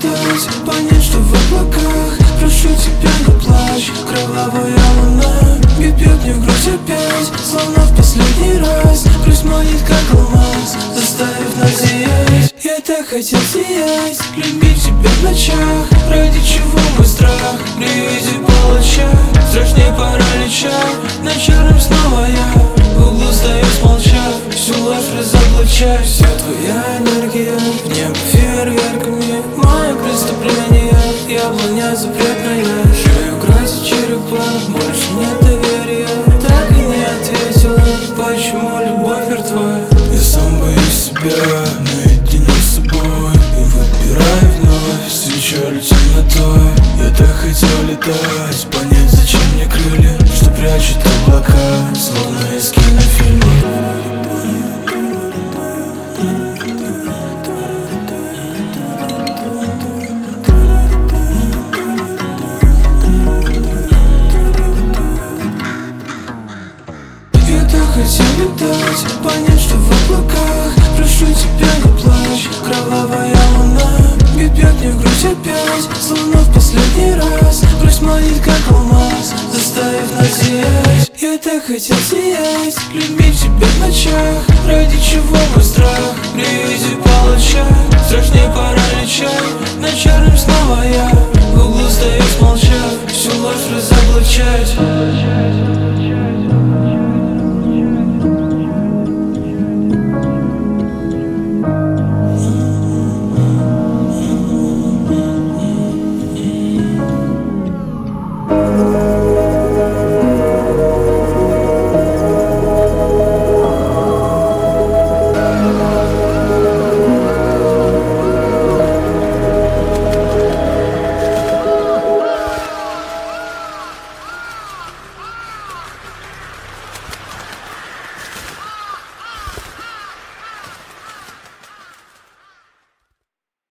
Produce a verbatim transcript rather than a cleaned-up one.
летать, понять, что в облаках. Прошу тебя, не плачь, кровавая луна бьет, бьет мне в грудь опять, словно в последний раз. Грусть манит, как алмаз, заставив нас сиять. Я так хотел сиять, любить тебя в ночах. Ради чего мой страх, при виде палача страшнее паралича. На черном снова я в углу стою, смолчав, всю ложь разоблачаю. Вся твоя энергия в небо фейерверками. Мое преступление, яблоня запретная. Шею красит черепа, больше нет доверия. Так и не ответила, почему любовь мертва. Я сам боюсь себя наедине с собой и выбираю вновь свечой темнотой. Я так хотел летать, понять, зачем мне крылья, что прячут облака, словно из кинофильма. Хотел летать, понять, что в облаках. Прошу тебя, не плачь, кровавая луна бьет, бьет мне в грудь опять, словно в последний раз. Грусть манит, как алмаз, заставив нас сиять. Я так хотел сиять, любить тебя в ночах. Ради чего мой страх, при виде палача страшнее паралича. На черном снова я в углу стою, смолчав, всю ложь разоблачать.